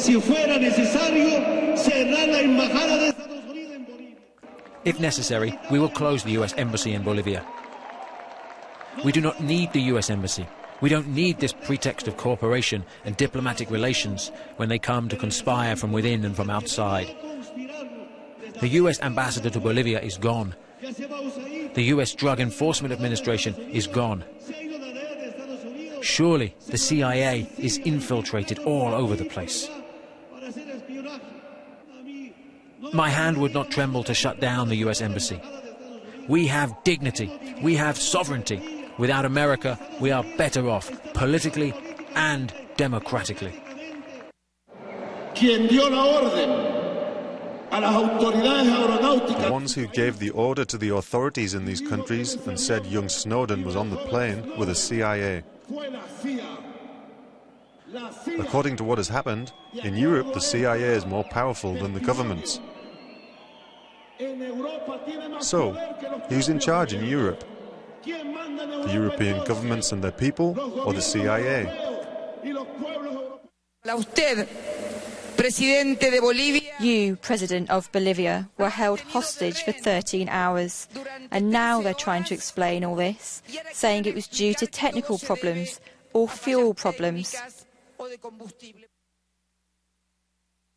si fuera necesario, cerrar la embajada de Estados Unidos en Bolivia. If necessary, we will close the US Embassy in Bolivia. We do not need the US Embassy. We don't need this pretext of cooperation and diplomatic relations when they come to conspire from within and from outside. The US ambassador to Bolivia is gone. The US Drug Enforcement Administration is gone. Surely the CIA is infiltrated all over the place. My hand would not tremble to shut down the US Embassy. We have dignity. We have sovereignty. Without America, we are better off, politically and democratically. The ones who gave the order to the authorities in these countries and said young Snowden was on the plane were the CIA. According to what has happened, in Europe the CIA is more powerful than the governments. So, who's in charge in Europe? The European governments and their people, or the CIA? You, President of Bolivia, were held hostage for 13 hours, and now they're trying to explain all this, saying it was due to technical problems or fuel problems.